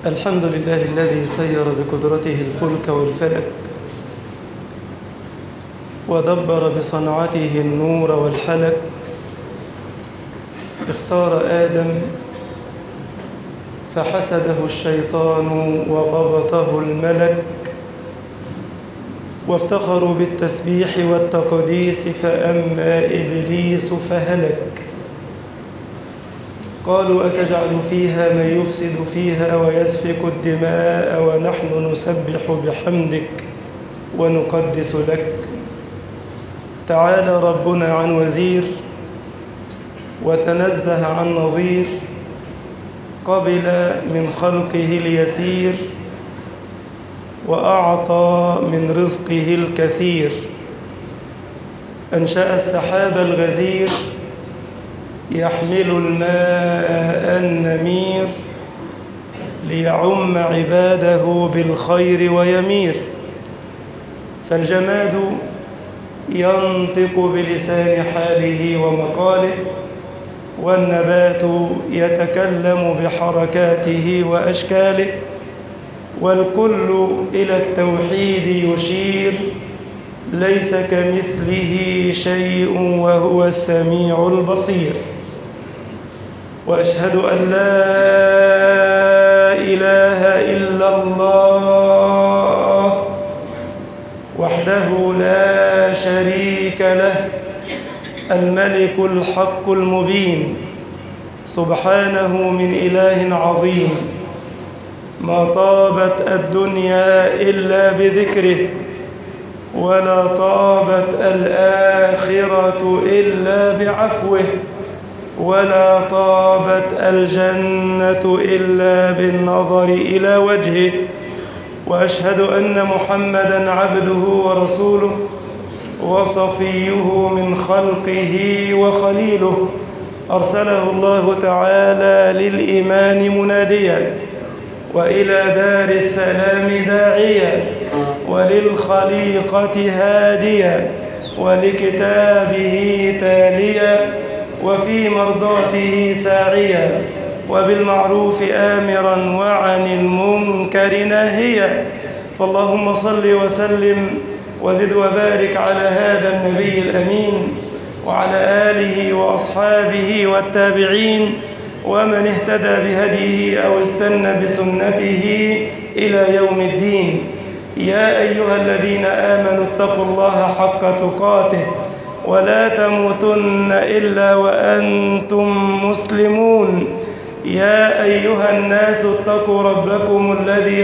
الحمد لله الذي سير بقدرته الفلك والفلك ودبر بصنعته النور والحلك. اختار آدم فحسده الشيطان وغبطه الملك، وافتخروا بالتسبيح والتقديس فأما إبليس فهلك. قالوا أتجعل فيها من يفسد فيها ويسفك الدماء ونحن نسبح بحمدك ونقدس لك. تعالى ربنا عن وزير وتنزه عن نظير، قبل من خلقه اليسير وأعطى من رزقه الكثير. أنشأ السحاب الغزير يحمل الماء النمير ليعم عباده بالخير ويمير. فالجماد ينطق بلسان حاله ومقاله، والنبات يتكلم بحركاته وأشكاله، والكل إلى التوحيد يشير، ليس كمثله شيء وهو السميع البصير. وأشهد أن لا إله إلا الله وحده لا شريك له، الملك الحق المبين، سبحانه من إله عظيم. ما طابت الدنيا إلا بذكره، ولا طابت الآخرة إلا بعفوه، ولا طابت الجنة إلا بالنظر إلى وجهه. وأشهد أن محمدًا عبده ورسوله وصفيه من خلقه وخليله، أرسله الله تعالى للإيمان مناديا، وإلى دار السلام داعيا، وللخليقة هاديا، ولكتابه تاليا، وفي مرضاته ساعيا، وبالمعروف آمرا وعن المنكر ناهيا. فاللهم صل وسلم وزد وبارك على هذا النبي الأمين، وعلى آله وأصحابه والتابعين، ومن اهتدى بهديه أو استنى بسنته إلى يوم الدين. يا أيها الذين آمنوا اتقوا الله حق تقاته ولا تموتن إلا وأنتم مسلمون. يا أيها الناس اتقوا ربكم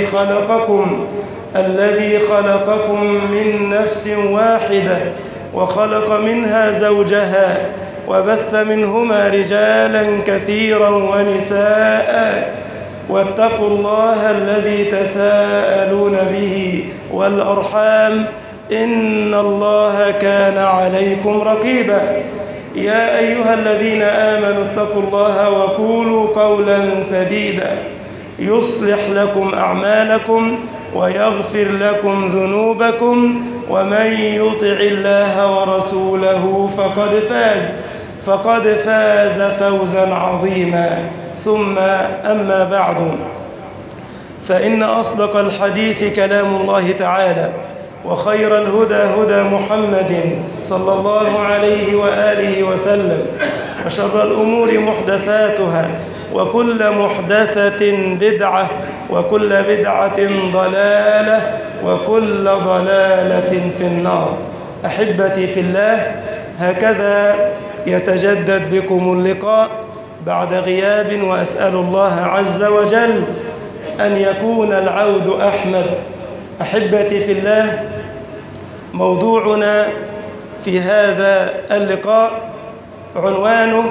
الذي خلقكم من نفس واحدة، وخلق منها زوجها، وبث منهما رجالا كثيرا ونساء. واتقوا الله الذي تساءلون به والأرحام، إن الله كان عليكم رقيبا. يا أيها الذين آمنوا اتقوا الله وقولوا قولا سديدا يصلح لكم أعمالكم ويغفر لكم ذنوبكم، ومن يطع الله ورسوله فقد فاز فوزا عظيما. ثم أما بعد، فإن أصدق الحديث كلام الله تعالى، وخير الهدى هدى محمد صلى الله عليه وآله وسلم، وشر الأمور محدثاتها، وكل محدثة بدعة، وكل بدعة ضلالة، وكل ضلالة في النار. أحبتي في الله، هكذا يتجدد بكم اللقاء بعد غياب، وأسأل الله عز وجل أن يكون العود أحمد. أحبتي في الله، موضوعنا في هذا اللقاء عنوانه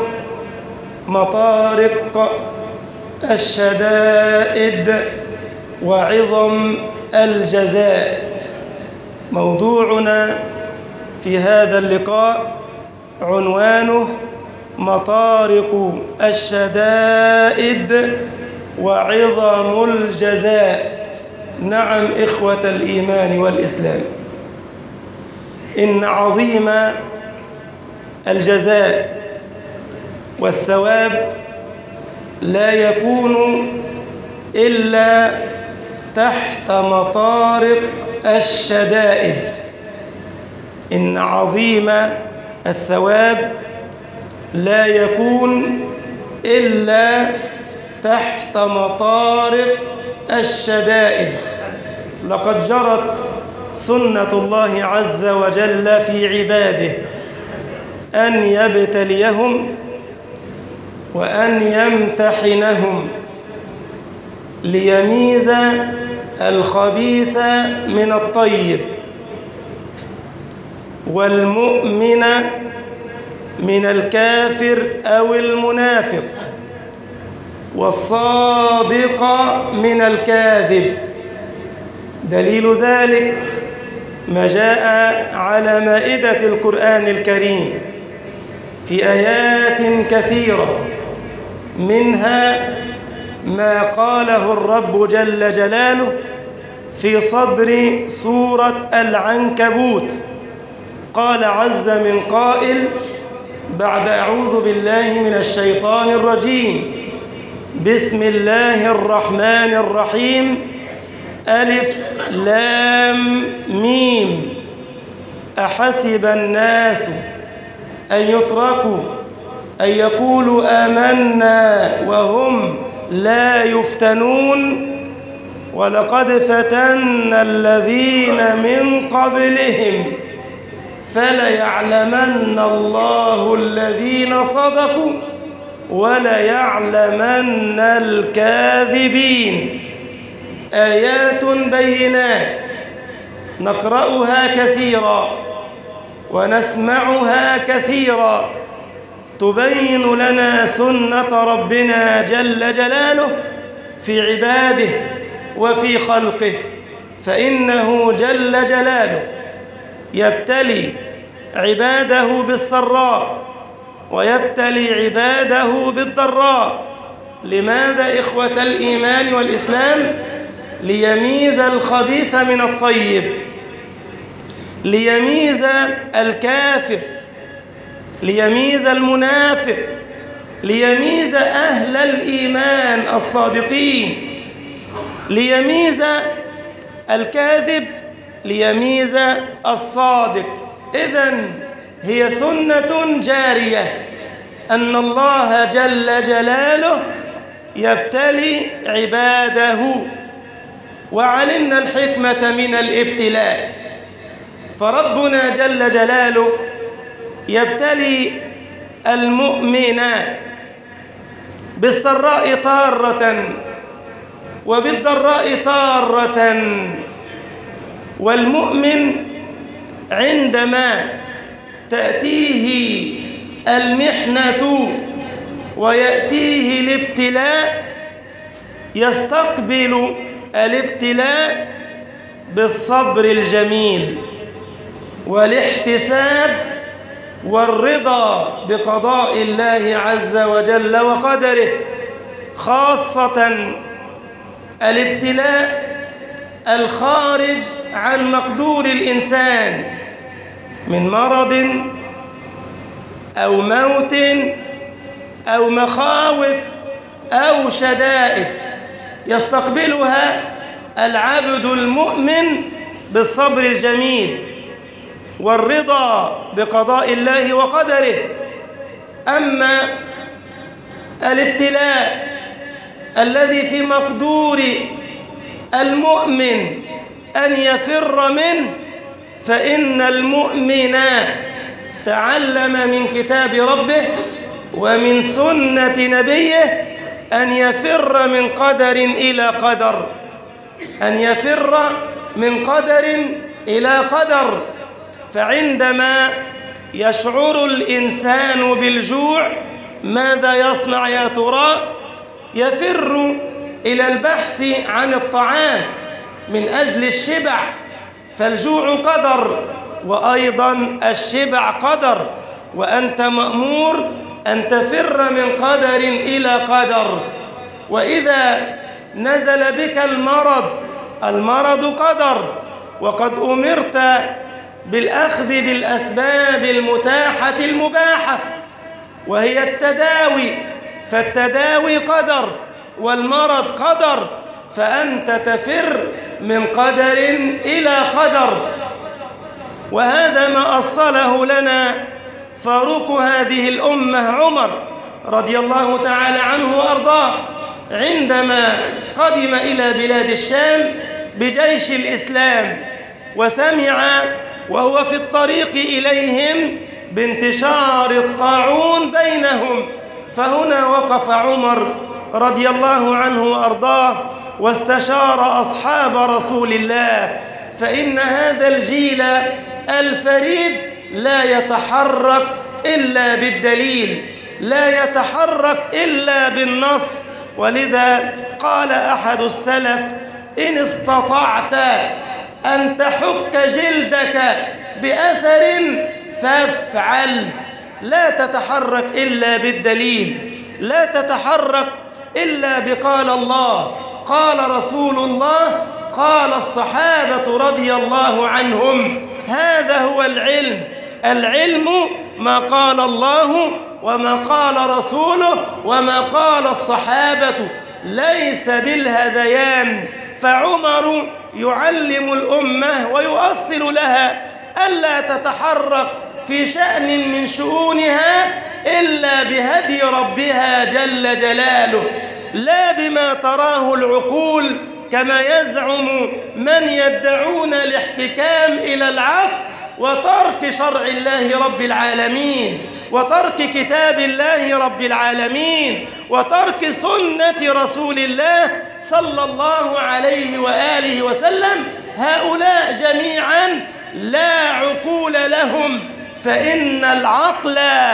مطارق الشدائد وعظم الجزاء. موضوعنا في هذا اللقاء عنوانه مطارق الشدائد وعظم الجزاء. نعم إخوة الإيمان والإسلام، إن عظيم الجزاء والثواب لا يكون إلا تحت مطارق الشدائد. إن عظيم الثواب لا يكون إلا تحت مطارق الشدائد. لقد جرت سنة الله عز وجل في عباده أن يبتليهم وأن يمتحنهم ليميز الخبيث من الطيب، والمؤمن من الكافر أو المنافق، والصادق من الكاذب. دليل ذلك ما جاء على مائدة القرآن الكريم في آيات كثيرة، منها ما قاله الرب جل جلاله في صدر سورة العنكبوت. قال عز من قائل بعد أعوذ بالله من الشيطان الرجيم: بسم الله الرحمن الرحيم، ألف لام ميم، أحسب الناس أن يتركوا أن يقولوا آمنا وهم لا يفتنون، ولقد فتنا الذين من قبلهم فليعلمن الله الذين صدقوا وليعلمن الكاذبين. آيات بينات نقرأها كثيرا ونسمعها كثيرا تبين لنا سنة ربنا جل جلاله في عباده وفي خلقه، فإنه جل جلاله يبتلي عباده بالسراء ويبتلي عباده بالضراء. لماذا إخوة الإيمان والإسلام؟ ليميز الخبيث من الطيب، ليميز الكافر، ليميز المنافق، ليميز أهل الإيمان الصادقين، ليميز الكاذب، ليميز الصادق. إذن هي سنة جارية أن الله جل جلاله يبتلي عباده، وعلمنا الحكمة من الابتلاء، فربنا جل جلاله يبتلي المؤمن بالسراء تارة وبالضراء تارة. والمؤمن عندما تأتيه المحنة ويأتيه الابتلاء يستقبل الابتلاء بالصبر الجميل والاحتساب والرضا بقضاء الله عز وجل وقدره، خاصة الابتلاء الخارج عن مقدور الإنسان من مرض أو موت أو مخاوف أو شدائد، يستقبلها العبد المؤمن بالصبر الجميل والرضا بقضاء الله وقدره. أما الابتلاء الذي في مقدور المؤمن أن يفر منه، فإن المؤمن تعلم من كتاب ربه ومن سنة نبيه أن يفر من قدر إلى قدر، أن يفر من قدر إلى قدر. فعندما يشعر الإنسان بالجوع ماذا يصنع يا ترى؟ يفر إلى البحث عن الطعام من أجل الشبع، فالجوع قدر وأيضا الشبع قدر، وأنت مأمور أن تفر من قدر إلى قدر. وإذا نزل بك المرض قدر، وقد أمرت بالأخذ بالأسباب المتاحة المباحة وهي التداوي، فالتداوي قدر والمرض قدر، فأنت تفر من قدر إلى قدر. وهذا ما أصله لنا فاروق هذه الأمة عمر رضي الله تعالى عنه وأرضاه، عندما قدم إلى بلاد الشام بجيش الإسلام وسمع وهو في الطريق إليهم بانتشار الطاعون بينهم، فهنا وقف عمر رضي الله عنه وأرضاه واستشار أصحاب رسول الله، فإن هذا الجيل الفريد لا يتحرك إلا بالدليل، لا يتحرك إلا بالنص. ولذا قال أحد السلف: إن استطعت أن تحك جلدك بأثر فافعل. لا تتحرك إلا بالدليل، لا تتحرك إلا بقال الله، قال رسول الله، قال الصحابة رضي الله عنهم. هذا هو العلم. العلم ما قال الله وما قال رسوله وما قال الصحابة، ليس بالهذيان. فعمر يعلم الأمة ويؤصل لها ألا تتحرك في شأن من شؤونها إلا بهدي ربها جل جلاله، لا بما تراه العقول كما يزعم من يدعون الاحتكام إلى العقل وترك شرع الله رب العالمين، وترك كتاب الله رب العالمين، وترك سنة رسول الله صلى الله عليه وآله وسلم. هؤلاء جميعا لا عقول لهم، فإن العقل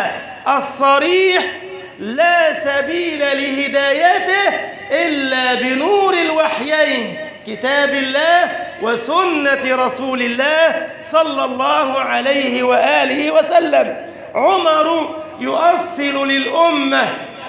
الصريح لا سبيل لهدايته إلا بنور الوحيين، كتاب الله وسنة رسول الله صلى الله عليه وآله وسلم. عمر يؤصل للأمة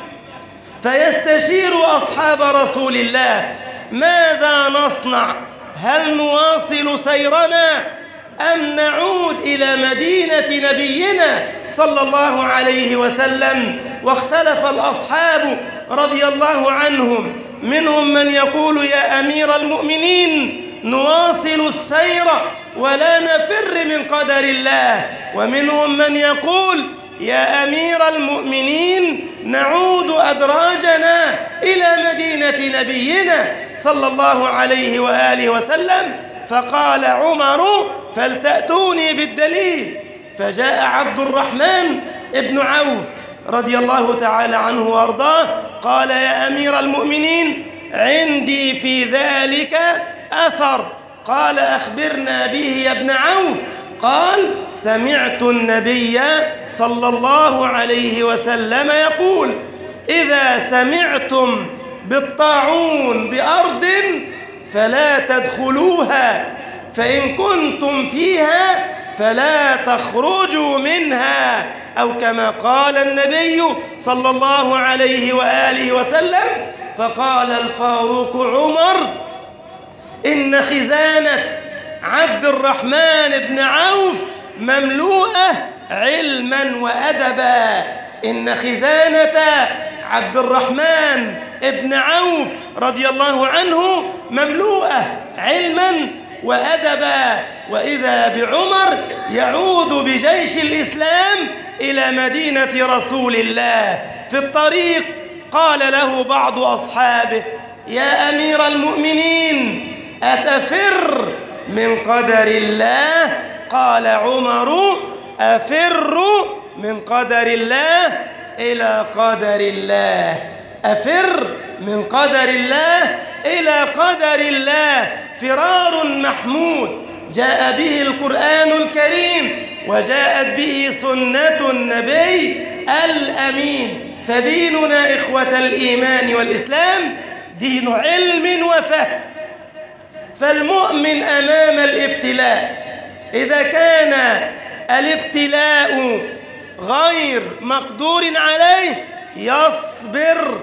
فيستشير أصحاب رسول الله: ماذا نصنع؟ هل نواصل سيرنا أم نعود إلى مدينة نبينا صلى الله عليه وسلم؟ واختلف الأصحاب رضي الله عنهم، منهم من يقول: يا أمير المؤمنين نواصل السير ولا نفر من قدر الله، ومنهم من يقول: يا أمير المؤمنين نعود أدراجنا إلى مدينة نبينا صلى الله عليه وآله وسلم. فقال عمر: فلتأتوني بالدليل. فجاء عبد الرحمن ابن عوف رضي الله تعالى عنه وارضاه، قال: يا أمير المؤمنين عندي في ذلك أثر. قال: أخبرنا به يا ابن عوف. قال: سمعت النبي صلى الله عليه وسلم يقول: إذا سمعتم بالطاعون بأرض فلا تدخلوها، فإن كنتم فيها فلا تخرجوا منها، أو كما قال النبي صلى الله عليه وآله وسلم. فقال الفاروق عمر: إن خزانة عبد الرحمن بن عوف مملوءة علما وأدبا. إن خزانة عبد الرحمن بن عوف رضي الله عنه مملوءة علما وأدبا. وإذا بعمر يعود بجيش الإسلام إلى مدينة رسول الله. في الطريق قال له بعض أصحابه: يا أمير المؤمنين أتفر من قدر الله؟ قال عمر: أفر من قدر الله إلى قدر الله، أفر من قدر الله إلى قدر الله. فرار محمود جاء به القرآن الكريم وجاءت به سنة النبي الأمين. فديننا إخوة الإيمان والإسلام دين علم وفهم. فالمؤمن أمام الابتلاء إذا كان الابتلاء غير مقدور عليه يصبر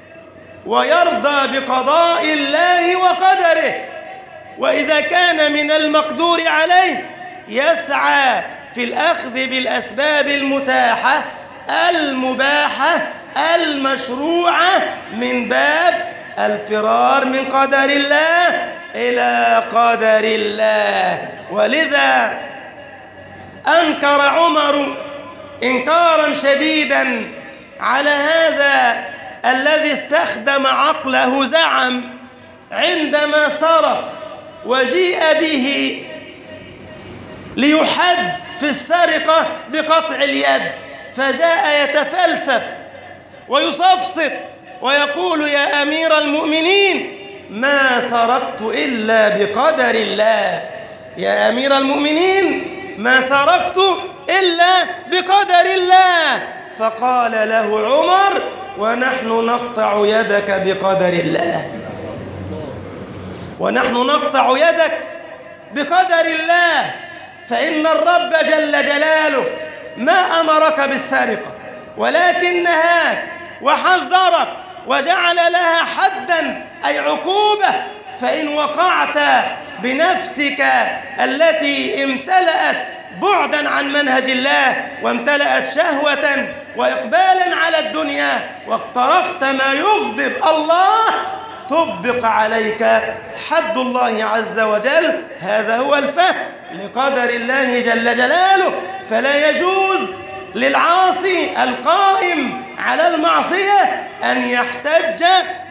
ويرضى بقضاء الله وقدره، وإذا كان من المقدور عليه يسعى في الأخذ بالأسباب المتاحة المباحة المشروعة من باب الفرار من قدر الله إلى قدر الله. ولذا أنكر عمر إنكارا شديدا على هذا الذي استخدم عقله. زعم عندما سرق وجيء به ليحد في السرقة بقطع اليد، فجاء يتفلسف ويصفصف ويقول: يا أمير المؤمنين ما سرقت إلا بقدر الله، يا أمير المؤمنين ما سرقت إلا بقدر الله. فقال له عمر: ونحن نقطع يدك بقدر الله، ونحن نقطع يدك بقدر الله، فإن الرب جل جلاله ما أمرك بالسرقة ولكن نهاك وحذرك وجعل لها حدا أي عقوبة. فإن وقعت بنفسك التي امتلأت بعدا عن منهج الله وامتلأت شهوة وإقبالا على الدنيا واقترفت ما يغضب الله، طبق عليك حد الله عز وجل. هذا هو الفهم لقدر الله جل جلاله. فلا يجوز للعاصي القائم على المعصية أن يحتج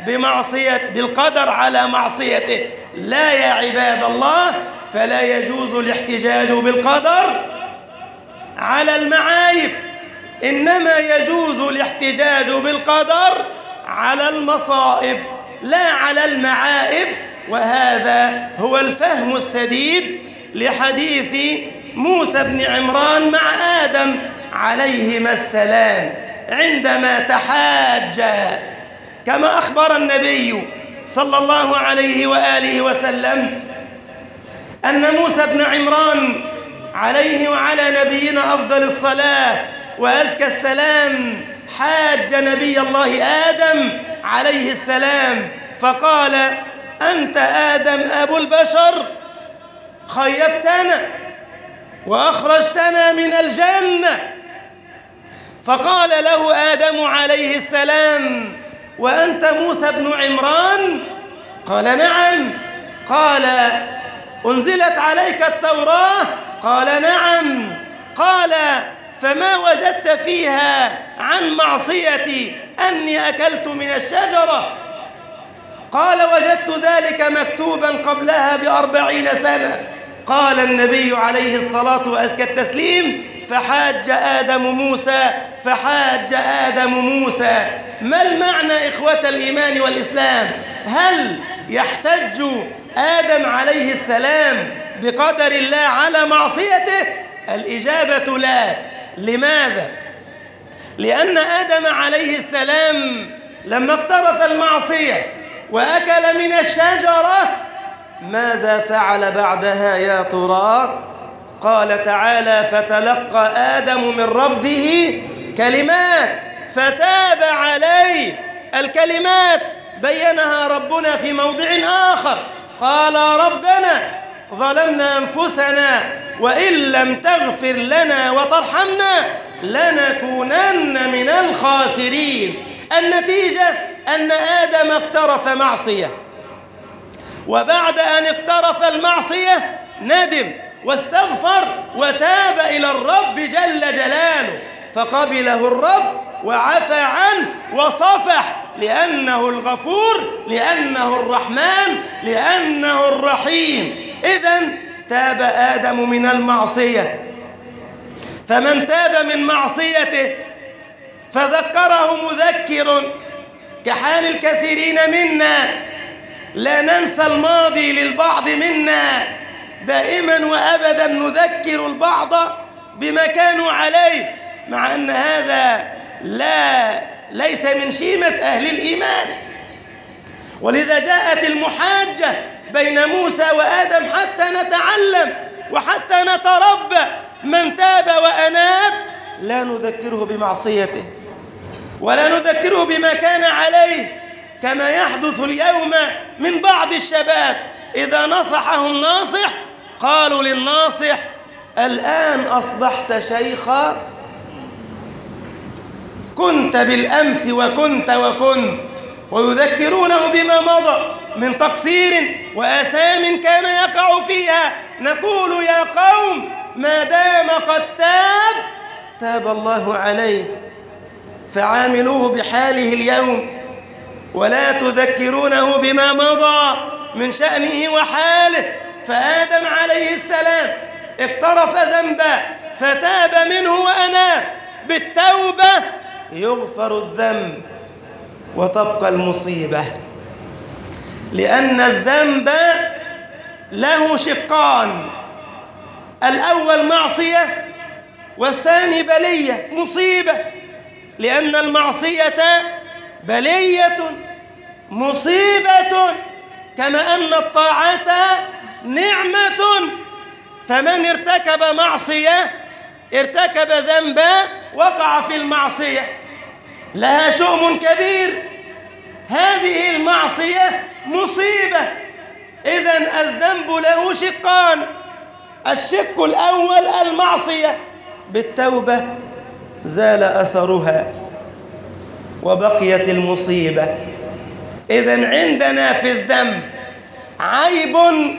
بالقدر على معصيته. لا يا عباد الله، فلا يجوز الاحتجاج بالقدر على المعايب، إنما يجوز الاحتجاج بالقدر على المصائب لا على المعائب. وهذا هو الفهم السديد لحديث موسى بن عمران مع آدم عليهما السلام عندما تحاجا، كما أخبر النبي صلى الله عليه وآله وسلم أن موسى بن عمران عليه وعلى نبينا أفضل الصلاة وأزكى السلام حاج نبي الله آدم عليه السلام فقال: أنت آدم أبو البشر، خيفتنا وأخرجتنا من الجنة. فقال له آدم عليه السلام: وأنت موسى بن عمران؟ قال: نعم. قال: أنزلت عليك التوراة؟ قال: نعم. قال: فما وجدت فيها عن معصيتي أني أكلت من الشجرة؟ قال: وجدت ذلك مكتوبا قبلها ب40 سنة. قال النبي عليه الصلاة وأزكى التسليم: فحاج آدم موسى. ما المعنى إخوة الإيمان والإسلام؟ هل يحتج آدم عليه السلام بقدر الله على معصيته؟ الإجابة لا. لماذا؟ لأن آدم عليه السلام لما اقترف المعصية وأكل من الشجرة ماذا فعل بعدها يا ترى؟ قال تعالى: فتلقى آدم من ربه كلمات فتاب عليه. الكلمات بينها ربنا في موضع آخر، قال: ربنا ظلمنا أنفسنا وإن لم تغفر لنا وترحمنا لنكونن من الخاسرين. النتيجة أن آدم اقترف معصية، وبعد أن اقترف المعصية ندم واستغفر وتاب إلى الرب جل جلاله، فقبله الرب وعفى عنه وصفح، لأنه الغفور، لأنه الرحمن، لأنه الرحيم. إذن تاب آدم من المعصية. فمن تاب من معصيته فذكره مذكر كحال الكثيرين منا، لا ننسى الماضي للبعض منا، دائما وأبدا نذكر البعض بما كانوا عليه، مع أن هذا ليس من شيمة أهل الإيمان. ولذا جاءت المحاجة بين موسى وآدم حتى نتعلم وحتى نتربى. من تاب وأناب لا نذكره بمعصيته ولا نذكره بما كان عليه، كما يحدث اليوم من بعض الشباب إذا نصحهم ناصح قالوا للناصح: الآن أصبحت شيخا، كنت بالأمس وكنت. ويذكرونه بما مضى من تقصير وآثام كان يقع فيها. نقول يا قوم ما دام قد تاب الله عليه فعاملوه بحاله اليوم، ولا تذكرونه بما مضى من شأنه وحاله. فآدم عليه السلام اقترف ذنبا فتاب منه وأناب. بالتوبة يغفر الذنب وتبقى المصيبة، لأن الذنب له شقان: الأول معصية، والثاني بلية مصيبة. لأن المعصية بلية مصيبة، كما أن الطاعة نعمة. فمن ارتكب معصية ارتكب ذنبا وقع في المعصية، لها شؤم كبير. هذه المعصية مصيبة. إذن الذنب له شقان: الشق الأول المعصية، بالتوبة زال أثرها وبقيت المصيبة. إذن عندنا في الذنب عيب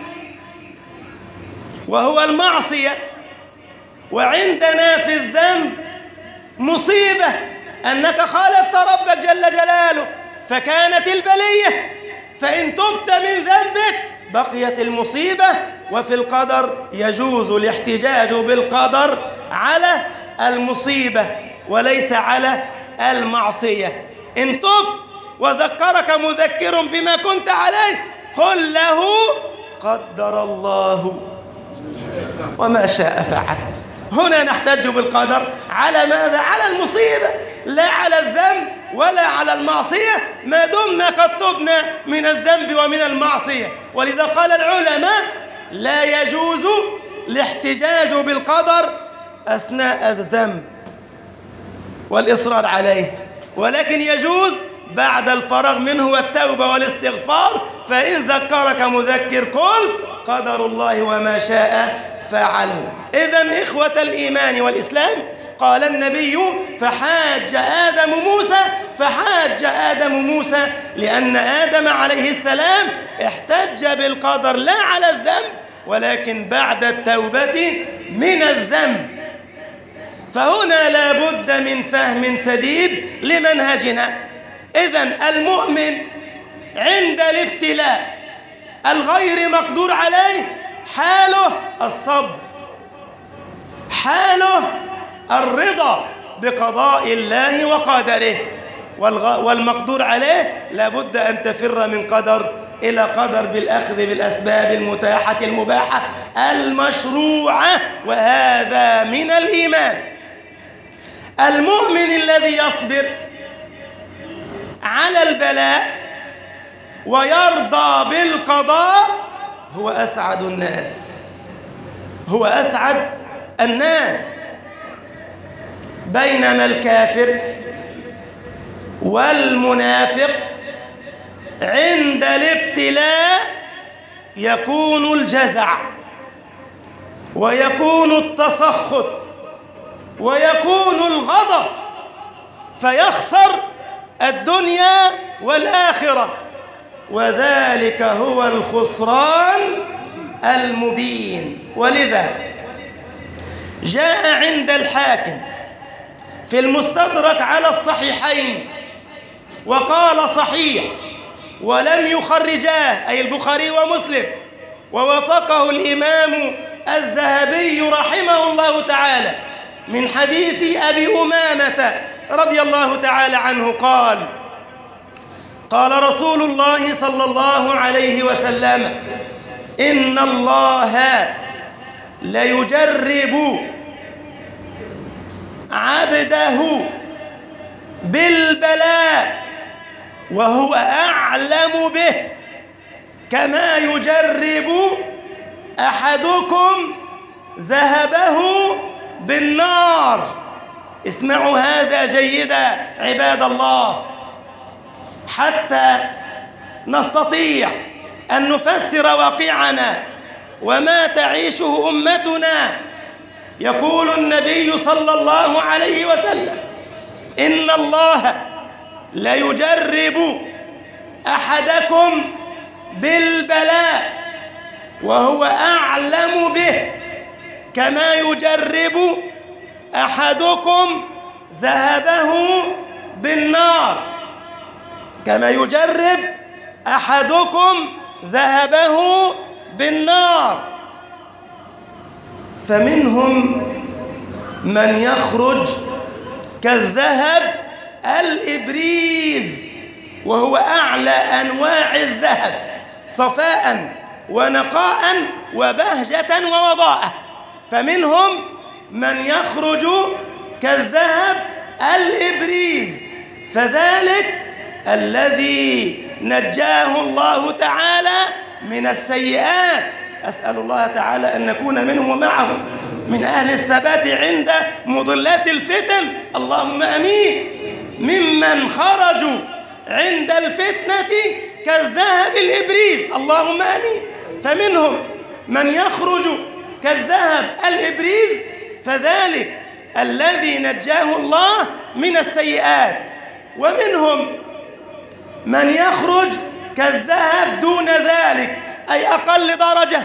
وهو المعصية، وعندنا في الذنب مصيبة أنك خالفت ربك جل جلاله فكانت البلية. فإن تبت من ذنبك بقيت المصيبة. وفي القدر يجوز الاحتجاج بالقدر على المصيبة وليس على المعصية. إن تبت وذكرك مذكر بما كنت عليه قل له قدر الله وما شاء فعل. هنا نحتج بالقدر على ماذا؟ على المصيبة، لا على الذنب ولا على المعصية، ما دمنا قد تبنا من الذنب ومن المعصية. ولذا قال العلماء لا يجوز الاحتجاج بالقدر أثناء الذنب والإصرار عليه، ولكن يجوز بعد الفراغ منه والتوبة والاستغفار. فإن ذكرك مذكر قل قدر الله وما شاء فعل. إذن إخوة الإيمان والإسلام، قال النبي فحاج آدم موسى لأن آدم عليه السلام احتج بالقدر لا على الذنب ولكن بعد التوبة من الذنب. فهنا لا بد من فهم سديد لمنهجنا. إذن المؤمن عند الابتلاء الغير مقدور عليه حاله الصبر، حاله الرضا بقضاء الله وقدره، والمقدور عليه لابد أن تفر من قدر إلى قدر بالأخذ بالأسباب المتاحة المباحة المشروعة، وهذا من الإيمان. المؤمن الذي يصبر على البلاء ويرضى بالقضاء هو أسعد الناس، بينما الكافر والمنافق عند الابتلاء يكون الجزع ويكون التسخط ويكون الغضب، فيخسر الدنيا والآخرة، وذلك هو الخسران المبين. ولذا جاء عند الحاكم في المستدرك على الصحيحين وقال صحيح ولم يخرجاه، أي البخاري ومسلم، ووافقه الإمام الذهبي رحمه الله تعالى من حديث أبي أمامة رضي الله تعالى عنه قال رسول الله صلى الله عليه وسلم إن الله ليجرب عبده بالبلاء وهو أعلم به كما يجرب أحدكم ذهبه بالنار. اسمعوا هذا جيدا عباد الله حتى نستطيع أن نفسر واقعنا وما تعيشه أمتنا. يقول النبي صلى الله عليه وسلم إن الله ليجرب أحدكم بالبلاء وهو أعلم به كما يجرب أحدكم ذهبه بالنار، كما يجرب أحدكم ذهبه بالنار. فمنهم من يخرج كالذهب الإبريز وهو أعلى أنواع الذهب صفاء ونقاء وبهجة ووضاءة. فمنهم من يخرج كالذهب الإبريز، فذلك الذي نجاه الله تعالى من السيئات. أسأل الله تعالى أن نكون منهم ومعهم من أهل الثبات عند مضلات الفتن، اللهم أمين. ممن خرجوا عند الفتنة كالذهب الإبريز، اللهم أمين. فمنهم من يخرج كالذهب الإبريز، فذلك الذي نجاه الله من السيئات. ومنهم من يخرج كالذهب دون ذلك، أي أقل درجة،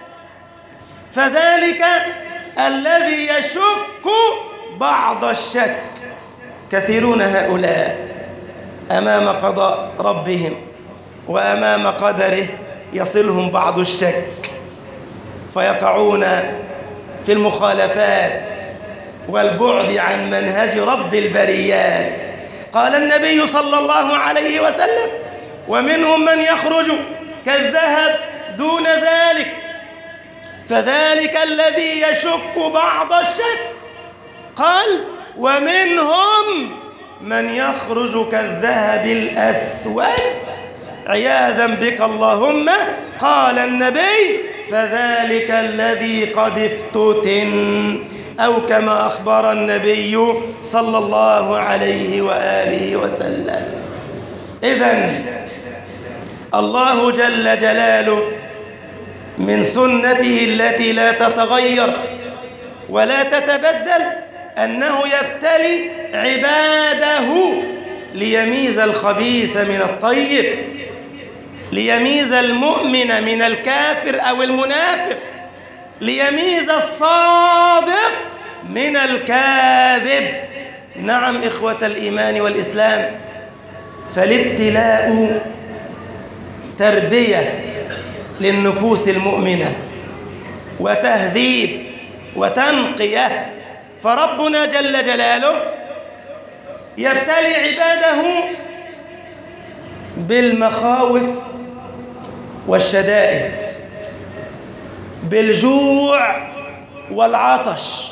فذلك الذي يشك بعض الشك. كثيرون هؤلاء أمام قضاء ربهم وأمام قدره يصلهم بعض الشك، فيقعون في المخالفات والبعد عن منهج رب البريات. قال النبي صلى الله عليه وسلم: ومنهم من يخرج كالذهب دون ذلك، فذلك الذي يشك بعض الشك. قال: ومنهم من يخرج كالذهب الأسود عياذا بك اللهم. قال النبي: فذلك الذي قد افتتن، أو كما أخبر النبي صلى الله عليه وآله وسلم. إذن الله جل جلاله من سنته التي لا تتغير ولا تتبدل أنه يبتلي عباده ليميز الخبيث من الطيب، ليميز المؤمن من الكافر أو المنافق، ليميز الصادق من الكاذب. نعم إخوة الإيمان والإسلام، فالابتلاء تربية للنفوس المؤمنة وتهذيب وتنقية. فربنا جل جلاله يبتلي عباده بالمخاوف والشدائد، بالجوع والعطش،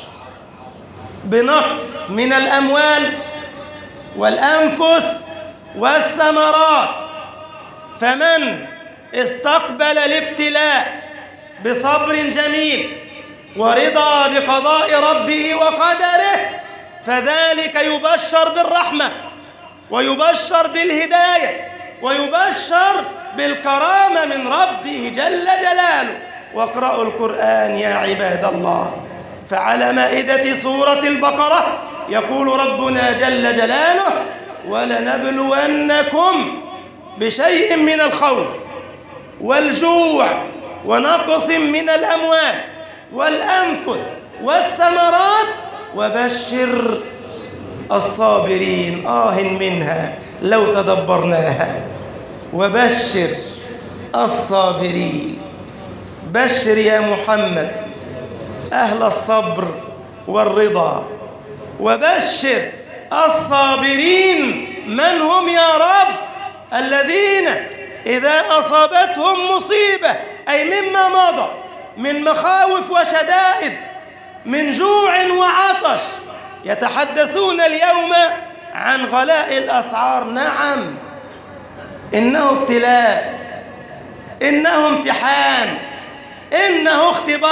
بنقص من الأموال والأنفس والثمرات. فمن استقبل الابتلاء بصبر جميل ورضا بقضاء ربه وقدره، فذلك يبشر بالرحمة ويبشر بالهداية ويبشر بالكرامة من ربه جل جلاله. واقرأوا القرآن يا عباد الله. فعلى مائدة سورة البقرة يقول ربنا جل جلاله: ولنبلونكم بشيء من الخوف والجوع ونقص من الأموال والأنفس والثمرات وبشر الصابرين. منها لو تدبرناها. وبشر الصابرين، بشر يا محمد أهل الصبر والرضا، وبشر الصابرين. من هم يا رب؟ الذين إذا أصابتهم مصيبة، أي مما مضى من مخاوف وشدائد، من جوع وعطش، يتحدثون اليوم عن غلاء الأسعار. نعم، إنه ابتلاء، إنه امتحان، إنه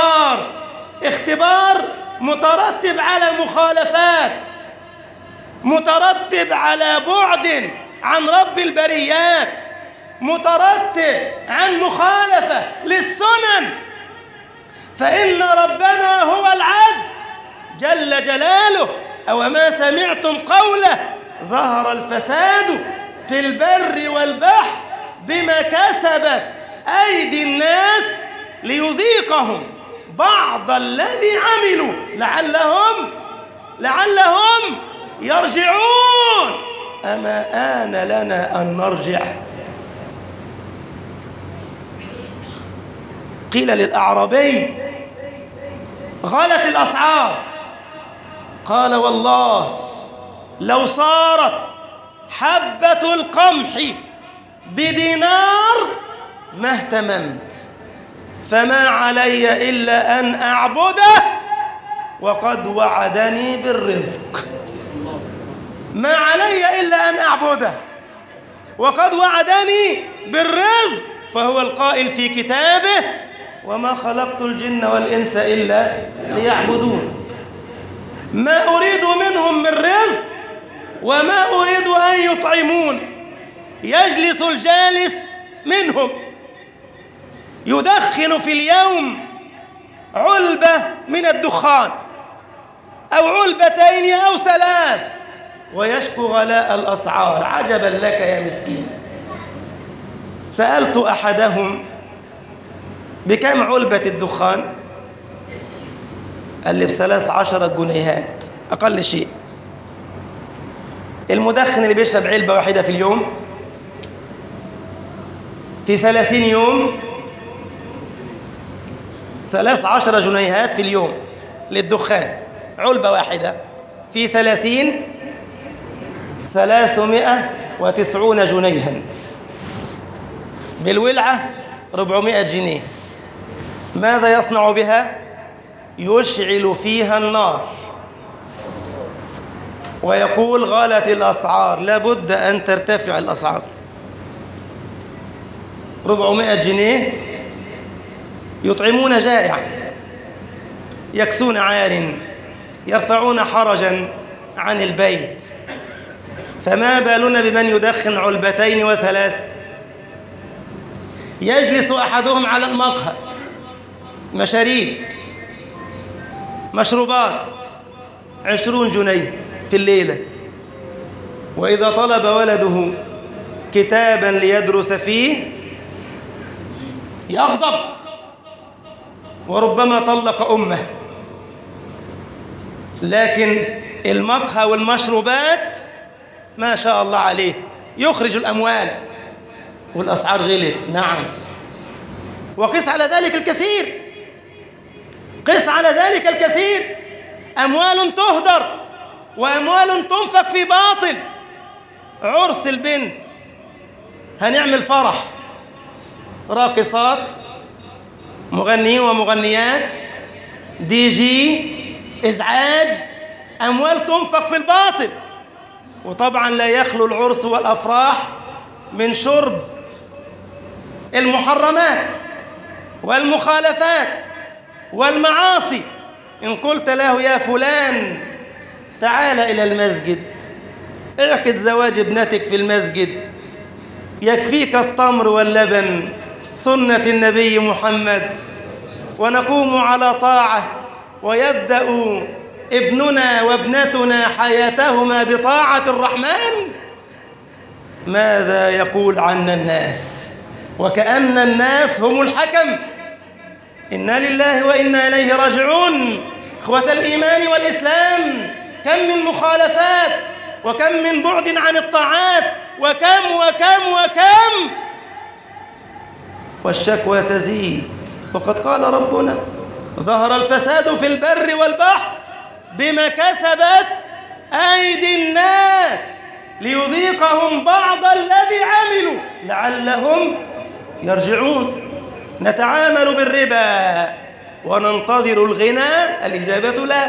اختبار مترتب على مخالفات، مترتب على بعد عن رب البريات، مترتب عن مخالفة للسنن. فإن ربنا هو العدل جل جلاله. أوما سمعتم قوله: ظهر الفساد في البر والبحر بما كسبت أيدي الناس ليذيقهم بعض الذي عملوا لعلهم يرجعون. أما آن لنا أن نرجع؟ قيل للأعرابي: غلت الأسعار. قال: والله لو صارت حبة القمح بدينار ما اهتممت، فما علي إلا أن أعبده وقد وعدني بالرزق. ما علي إلا أن أعبده وقد وعدني بالرزق. فهو القائل في كتابه: وما خلقت الجن والإنس إلا ليعبدون. ما أريد منهم من رزق وما أريد أن يطعمون. يجلس الجالس منهم يدخن في اليوم علبة من الدخان أو علبتين أو 3 ويشكو غلاء الأسعار. عجبا لك يا مسكين. سألت أحدهم: بكم علبة الدخان؟ قال لي ب13 جنيهات أقل شيء. المدخن اللي بيشرب علبة واحدة في اليوم في 30 يوم 13 جنيهات في اليوم للدخان، علبة واحدة في 30 390 جنيها، بالولعة 400 جنيه. ماذا يصنع بها؟ يشعل فيها النار ويقول: غلت الأسعار، لابد أن ترتفع الأسعار. 400 جنيه يطعمون جائع، يكسون عار، يرفعون حرجا عن البيت، فما بالنا بمن يدخن علبتين و3؟ يجلس أحدهم على المقهى، مشاريب، مشروبات، 20 جنيه في الليلة. وإذا طلب ولده كتابا ليدرس فيه يغضب وربما طلق أمه. لكن المقهى والمشروبات ما شاء الله عليه يخرج الأموال. والأسعار غلت، نعم. وقس على ذلك الكثير، قس على ذلك الكثير. أموال تهدر وأموال تنفق في باطل. عرس البنت، هنعمل فرح، راقصات، مغنيين ومغنيات، دي جي، إزعاج، أموال تنفق في الباطل. وطبعا لا يخلو العرس والأفراح من شرب المحرمات والمخالفات والمعاصي. إن قلت له: يا فلان تعال إلى المسجد، اعقد زواج ابنتك في المسجد، يكفيك التمر واللبن، سنة النبي محمد، ونقوم على طاعة، ويبدأ ابننا وابنتنا حياتهما بطاعة الرحمن، ماذا يقول عنا الناس؟ وكأن الناس هم الحكم. إنا لله وإنا إليه راجعون. إخوة الإيمان والإسلام، كم من مخالفات وكم من بعد عن الطاعات، وكم والشكوى تزيد. وقد قال ربنا: ظهر الفساد في البر والبحر بما كسبت أيدي الناس ليذيقهم بعض الذي عملوا لعلهم يرجعون. نتعامل بالربا وننتظر الغنى؟ الإجابة لا.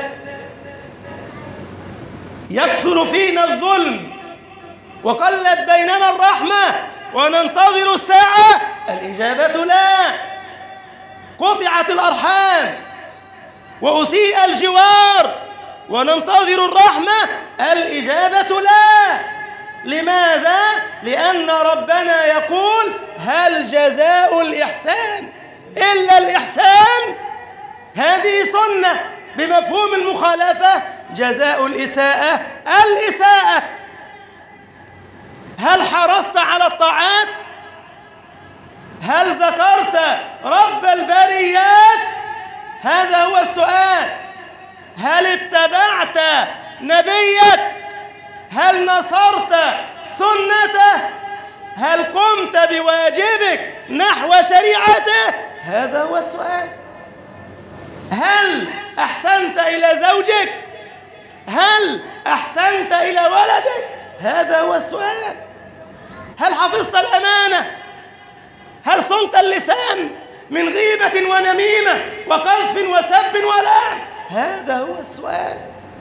يكثر فينا الظلم وقلت بيننا الرحمة وننتظر الساعة؟ الإجابة لا. قطعت الأرحام وأسيء الجوار وننتظر الرحمة؟ الإجابة لا. لماذا؟ لأن ربنا يقول: هل جزاء الإحسان إلا الإحسان؟ هذه سنة بمفهوم المخالفة. جزاء الإساءة الإساءة. هل حرصت على الطاعات نبيك؟ هل نصرت سنته؟ هل قمت بواجبك نحو شريعته؟ هذا هو السؤال. هل أحسنت إلى زوجك؟ هل أحسنت إلى ولدك؟ هذا هو السؤال. هل حفظت الأمانة؟ هل صنت اللسان من غيبة ونميمة وقذف وسب ولعن؟ هذا هو السؤال.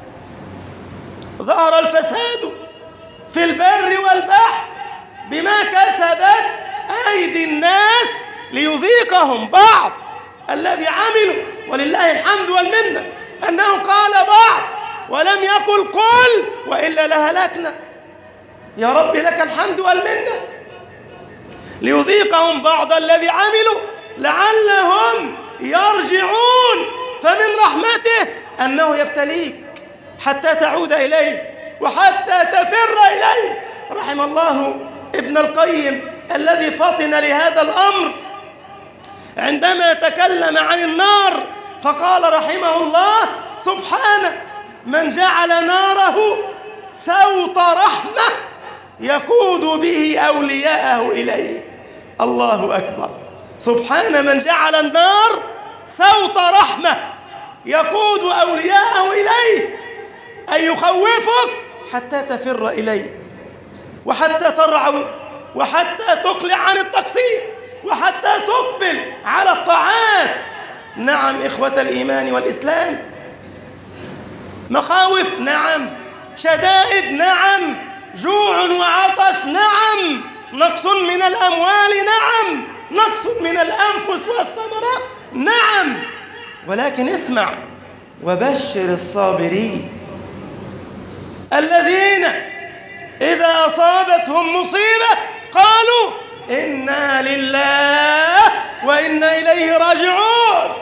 ظهر الفساد في البر والبحر بما كسبت أيدي الناس ليذيقهم بعض الذي عملوا، ولله الحمد والمنة أنه قال بعض ولم يقل كل، وإلا لهلكنا. يا رب لك الحمد والمنة. ليذيقهم بعض الذي عملوا لعلهم يرجعون. فمن رحمته أنه يبتليك حتى تعود إليه وحتى تفر إليه. رحم الله ابن القيم الذي فطن لهذا الأمر عندما تكلم عن النار فقال رحمه الله: سبحانه من جعل ناره سوط رحمة يقود به أولياءه إليه. الله أكبر. سبحان من جعل النار سوط رحمة يقود أولياءه إليه، أي يخوفك حتى تفر إليه، وحتى ترعى، وحتى تقلع عن التقصير، وحتى تقبل على الطاعات. نعم إخوة الإيمان والإسلام، مخاوف نعم، شدائد نعم، جوع وعطش نعم، نقص من الأموال نعم، نقص من الأنفس والثمرات نعم، ولكن اسمع: وبشر الصابرين الذين إذا أصابتهم مصيبة قالوا إنا لله وإنا إليه راجعون.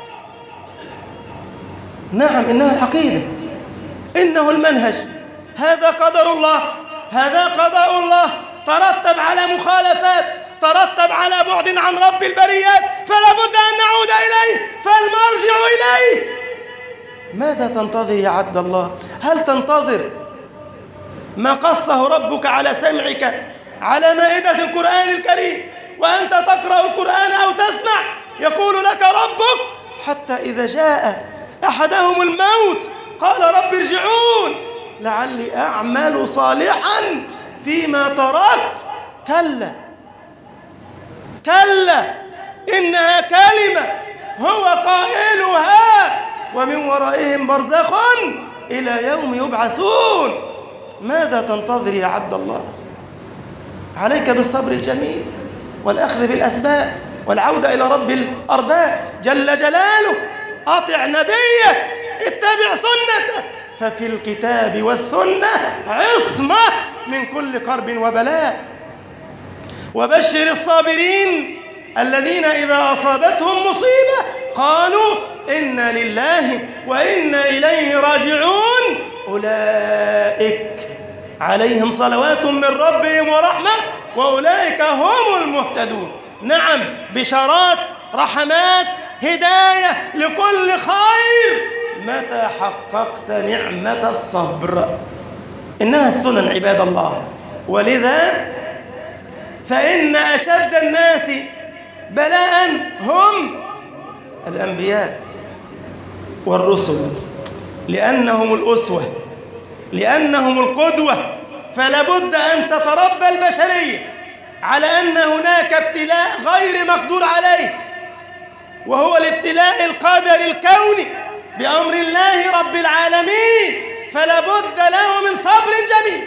نعم، إنها العقيدة، إنه المنهج، هذا قدر الله، هذا قضاء الله، ترتب على مخالفات، ترتب على بعد عن رب البريات، فلا بد أن نعود إليه، فالمرجع إليه. ماذا تنتظر يا عبد الله؟ هل تنتظر ما قصه ربك على سمعك على مائدة القرآن الكريم وأنت تقرأ القرآن أو تسمع؟ يقول لك ربك حتى إذا جاء أحدهم الموت قال رب ارجعون لعلي أعمل صالحا فيما تركت. كلا كلا، إنها كلمة هو قائلها ومن ورائهم برزخ إلى يوم يبعثون. ماذا تنتظر يا عبد الله؟ عليك بالصبر الجميل والأخذ بالأسباب والعودة إلى رب الأرباب جل جلاله. أطع نبيه، اتبع سنته، ففي الكتاب والسنة عصمة من كل كرب وبلاء. وبشر الصابرين الذين إذا أصابتهم مصيبة قالوا إنا لله وإنا إليه راجعون أولئك عليهم صلوات من ربهم ورحمة وأولئك هم المهتدون. نعم، بشارات، رحمات، هداية لكل خير متى حققت نعمة الصبر. إنها السنن عباد الله. ولذا فإن أشد الناس بلاء هم الأنبياء والرسل، لأنهم الأسوة، لأنهم القدوة. فلا بد أن تتربى البشرية على أن هناك ابتلاء غير مقدور عليه، وهو الابتلاء القدر الكوني بأمر الله رب العالمين، فلا بد له من صبر جميل.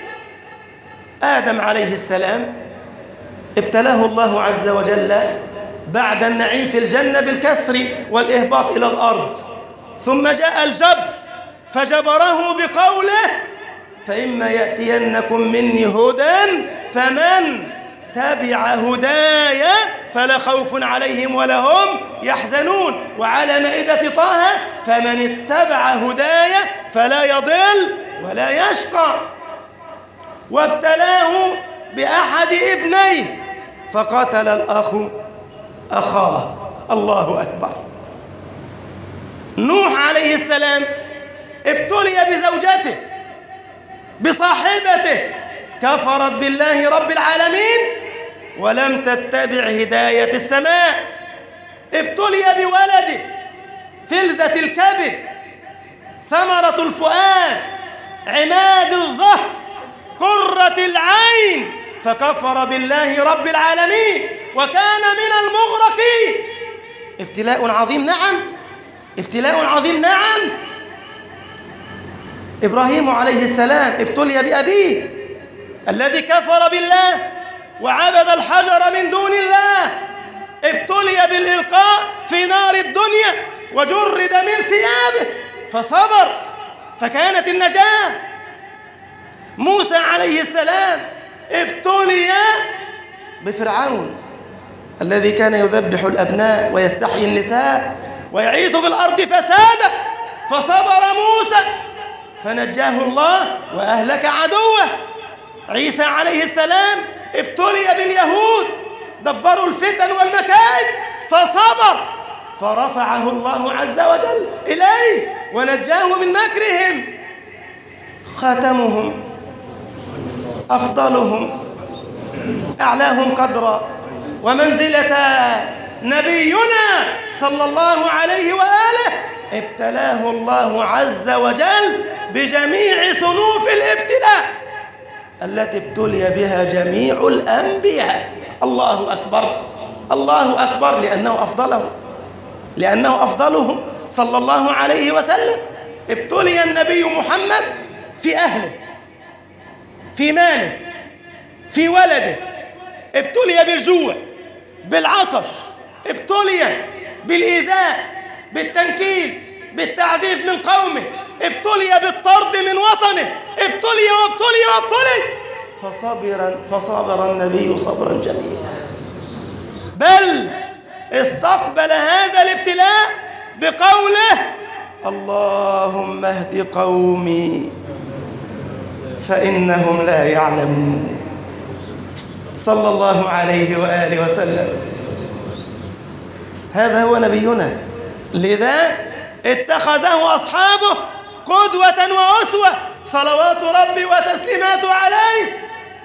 آدم عليه السلام ابتلاه الله عز وجل بعد النعيم في الجنة بالكسر والإهباط إلى الأرض، ثم جاء الجبر فجبره بقوله فإما يأتينكم مني هدى فمن تبع هداي فلا خوف عليهم ولا هم يحزنون. وعلى مائدة طه فمن اتبع هداي فلا يضل ولا يشقى. وابتلاه بأحد ابنيه فقتل الأخ أخاه. الله أكبر. نوح عليه السلام ابتلي بزوجته بصاحبته كفرت بالله رب العالمين ولم تتبع هداية السماء. ابتلي بولده فلذة الكبد، ثمرة الفؤاد، عماد الظهر، قرة العين، فكفر بالله رب العالمين وكان من المغرقين. ابتلاء عظيم، نعم، ابتلاء عظيم، نعم. إبراهيم عليه السلام ابتلي بأبيه الذي كفر بالله وعبد الحجر من دون الله، ابتلي بالإلقاء في نار الدنيا وجرد من ثيابه فصبر فكانت النجاة. موسى عليه السلام ابتلي بفرعون الذي كان يذبح الأبناء ويستحيي النساء ويعيث في الأرض فسادا، فصبر موسى فنجاه الله وأهلك عدوه. عيسى عليه السلام ابتلي باليهود، دبروا الفتن والمكائد فصبر فرفعه الله عز وجل إليه ونجاه من مكرهم. خاتمهم، أفضلهم، أعلاهم قدرا ومنزلة نبينا صلى الله عليه وآله ابتلاه الله عز وجل بجميع صنوف الابتلاء التي ابتلي بها جميع الأنبياء. الله أكبر، الله أكبر، لأنه أفضلهم صلى الله عليه وسلم. ابتلي النبي محمد في أهله، في ماله، في ولده، ابتلي بالجوع، بالعطش، ابتلي بالإيذاء، بالتنكيل، بالتعذيب من قومه، ابتلي بالطرد من وطنه، ابتلي وابتلي وابتلي فصبر النبي صبرا جميلا، بل استقبل هذا الابتلاء بقوله: اللهم اهد قومي فإنهم لا يعلمون، صلى الله عليه وآله وسلم. هذا هو نبينا، لذا اتخذه أصحابه قدوة وأسوة صلوات ربي وتسليماته عليه،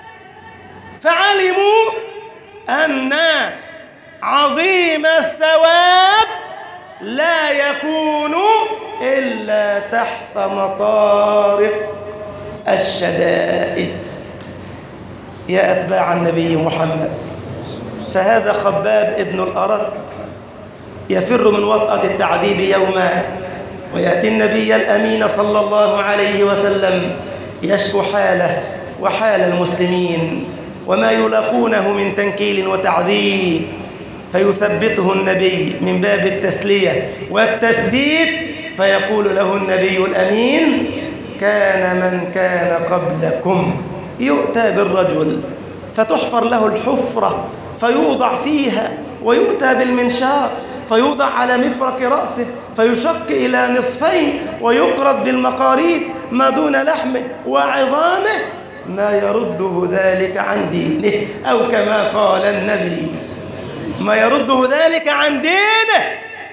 فعلموا أن عظيم الثواب لا يكون إلا تحت مطارق الشدائد. يا أتباع النبي محمد، فهذا خباب ابن الأرت يفر من وطأة التعذيب يوما، ويأتي النبي الأمين صلى الله عليه وسلم يشكو حاله وحال المسلمين وما يلاقونه من تنكيل وتعذيب، فيثبته النبي من باب التسلية والتثبيت، فيقول له النبي الأمين: كان من كان قبلكم يؤتى بالرجل فتحفر له الحفرة فيوضع فيها، ويؤتى بالمنشار فيوضع على مفرق رأسه فيشق إلى نصفين ويقرض بالمقاريد ما دون لحمه وعظامه، ما يرده ذلك عن دينه، أو كما قال النبي: ما يرده ذلك عن دينه.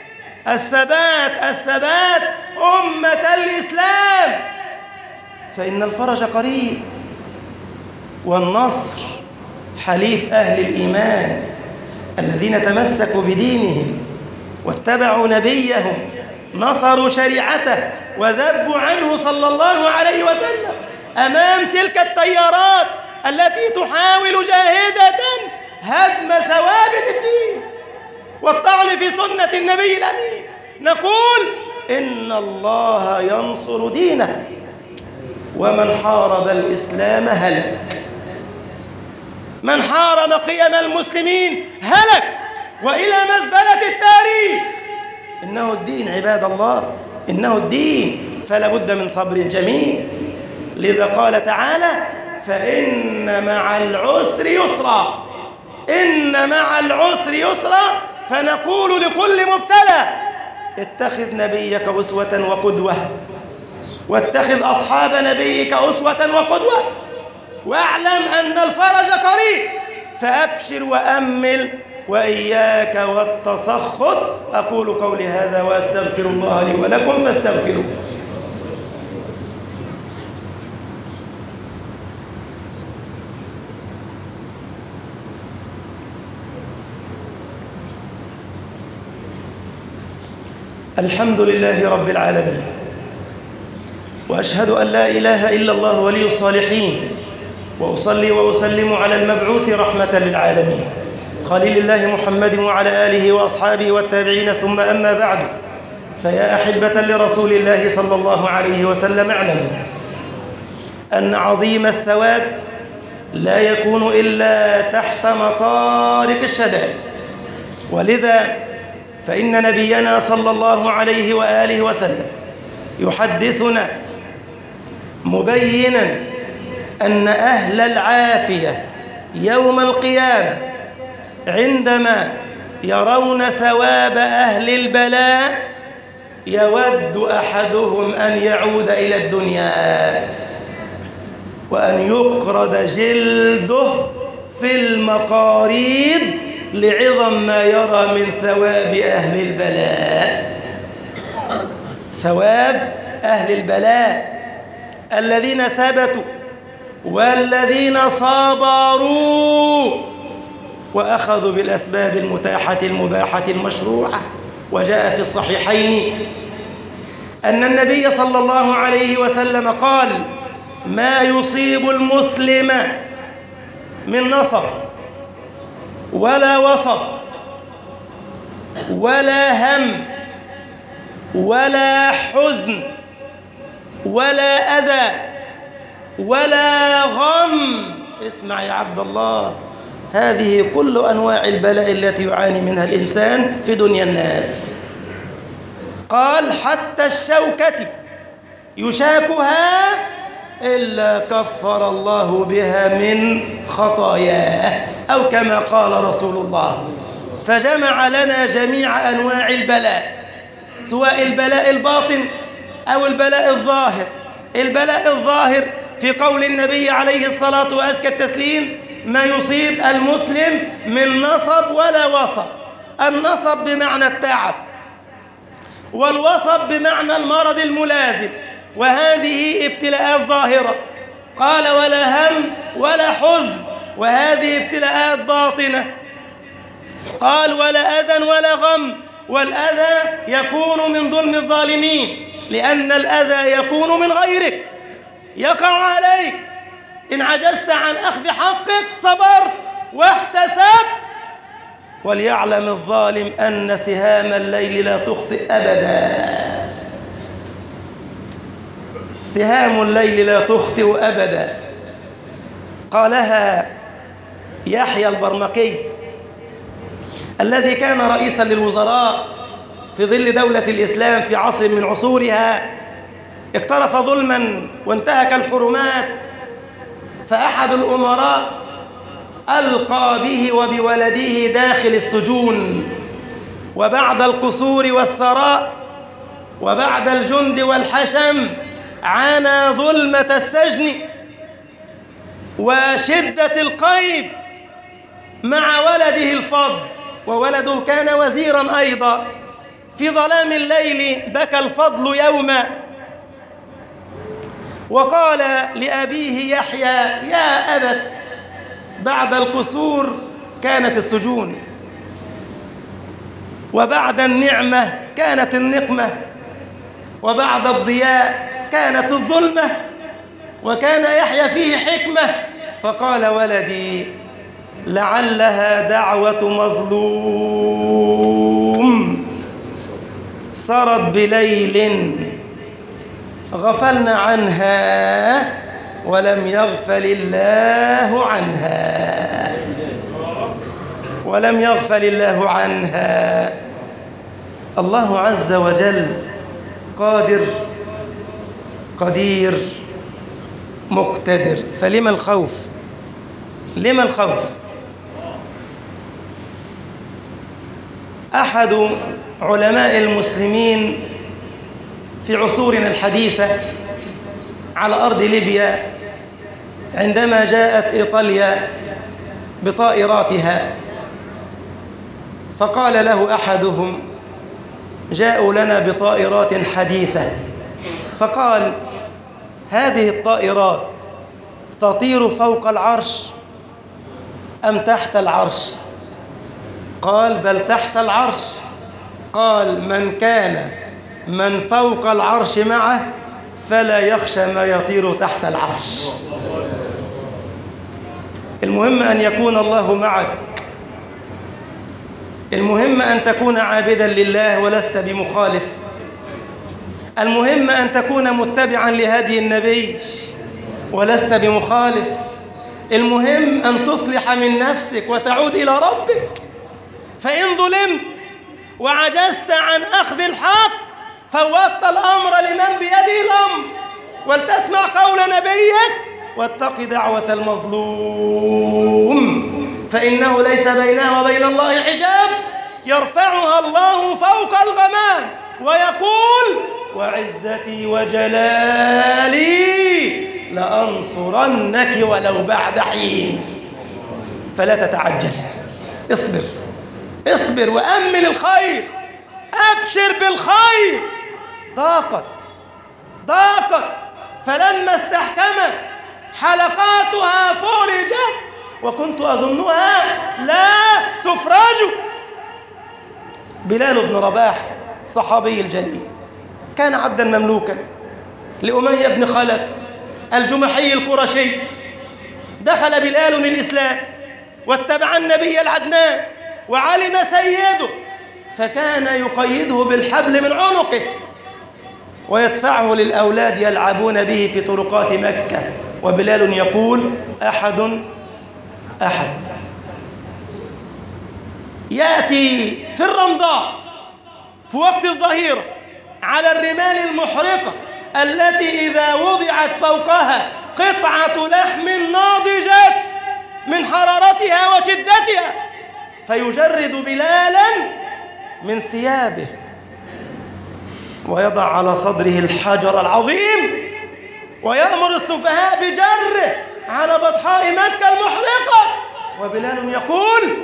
الثبات أمة الإسلام، فإن الفرج قريب، والنصر حليف أهل الإيمان الذين تمسكوا بدينهم واتبعوا نبيهم، نصروا شريعته وذبوا عنه صلى الله عليه وسلم أمام تلك التيارات التي تحاول جاهدة هدم ثوابت الدين والطعن في سنة النبي الأمين. نقول: إن الله ينصر دينه، ومن حارب الإسلام هلك. من حارب قيم المسلمين هلك وإلى مزبلة التاريخ. إنه الدين عباد الله، إنه الدين، فلا بد من صبر جميل. لذا قال تعالى: فإن مع العسر يسرا، إن مع العسر يسرا. فنقول لكل مبتلى: اتخذ نبيك أسوة وقدوة، واتخذ أصحاب نبيك أسوة وقدوة، واعلم أن الفرج قريب، فأبشر وأمل وإياك والتسخط. أقول قولي هذا وأستغفر الله لي ولكم فاستغفروه. الحمد لله رب العالمين، وأشهد أن لا إله إلا الله ولي الصالحين، وأصلي وأسلم على المبعوث رحمة للعالمين خليل الله محمد وعلى آله وأصحابه والتابعين، ثم أما بعد، فيا أحبة لرسول الله صلى الله عليه وسلم، اعلموا أن عظيم الثواب لا يكون إلا تحت مطارق الشدائد. ولذا فإن نبينا صلى الله عليه وآله وسلم يحدثنا مبينا أن أهل العافية يوم القيامة عندما يرون ثواب أهل البلاء يود أحدهم أن يعود إلى الدنيا وأن يقرض جلده في المقاريض لعظم ما يرى من ثواب أهل البلاء. ثواب أهل البلاء الذين ثبتوا والذين صبروا وأخذوا بالأسباب المتاحة المباحة المشروعة. وجاء في الصحيحين أن النبي صلى الله عليه وسلم قال: ما يصيب المسلم من نصب ولا وصب ولا هم ولا حزن ولا أذى ولا غم، اسمع يا عبد الله، هذه كل أنواع البلاء التي يعاني منها الإنسان في دنيا الناس. قال: حتى الشوكة يشاكها إلا كفر الله بها من خطاياه، أو كما قال رسول الله. فجمع لنا جميع أنواع البلاء، سواء البلاء الباطن أو البلاء الظاهر. البلاء الظاهر في قول النبي عليه الصلاة وأزكى التسليم: ما يصيب المسلم من نصب ولا وصب. النصب بمعنى التعب، والوصب بمعنى المرض الملازم، وهذه ابتلاءات ظاهرة. قال: ولا هم ولا حزن، وهذه ابتلاءات باطنة. قال: ولا أذى ولا غم، والأذى يكون من ظلم الظالمين، لأن الأذى يكون من غيرك يقع عليك. إن عجزت عن أخذ حقك صبرت واحتسبت. وليعلم الظالم أن سهام الليل لا تخطئ أبدا، سهام الليل لا تخطئ أبدا. قالها يحيى البرمكي الذي كان رئيسا للوزراء في ظل دولة الإسلام في عصر من عصورها. اقترف ظلما وانتهك الحرمات، فأحد الأمراء ألقى به وبولده داخل السجون. وبعد القصور والثراء وبعد الجند والحشم عانى ظلمة السجن وشدة القيد مع ولده الفضل، وولده كان وزيرا أيضا. في ظلام الليل بكى الفضل يوما وقال لأبيه يحيى: يا أبت، بعد القصور كانت السجون، وبعد النعمة كانت النقمة، وبعد الضياء كانت الظلمة، وكان يحيى فيه حكمة. فقال: ولدي، لعلها دعوة مظلوم سرت بليل غفلنا عنها ولم يغفل الله عنها، ولم يغفل الله عنها. الله عز وجل قادر قدير مقتدر، فلما الخوف؟ لما الخوف؟ أحد علماء المسلمين في عصورنا الحديثة على أرض ليبيا عندما جاءت إيطاليا بطائراتها، فقال له أحدهم: جاءوا لنا بطائرات حديثة. فقال: هذه الطائرات تطير فوق العرش أم تحت العرش؟ قال: بل تحت العرش. قال: من كان من فوق العرش معه فلا يخشى ما يطير تحت العرش. المهم أن يكون الله معك، المهم أن تكون عابدا لله ولست بمخالف، المهم أن تكون متبعا لهدي النبي ولست بمخالف، المهم أن تصلح من نفسك وتعود إلى ربك. فإن ظلمت وعجزت عن أخذ الحق فوضت الأمر لمن بيده الأمر، ولتسمع قول نبيك واتق دعوة المظلوم فإنه ليس بينها وبين الله حجاب يرفعها الله فوق الغمام ويقول وعزتي وجلالي لأنصرنك ولو بعد حين. فلا تتعجل، اصبر وأمل الخير، أبشر بالخير. ضاقت فلما استحكمت حلقاتها فرجت وكنت أظنها لا تفرج. بلال بن رباح صحابي الجليل كان عبدا مملوكا لأمية بن خلف الجمحي القرشي. دخل بلال الإسلام واتبع النبي العدنان وعلم سيده، فكان يقيده بالحبل من عنقه ويدفعه للأولاد يلعبون به في طرقات مكة، وبلال يقول أحد. يأتي في الرمضاء في وقت الظهيرة على الرمال المحرقة التي إذا وضعت فوقها قطعة لحم ناضجت من حرارتها وشدتها، فيجرد بلالا من ثيابه ويضع على صدره الحجر العظيم ويأمر السفهاء بجره على بطحاء مكة المحرقة، وبلال يقول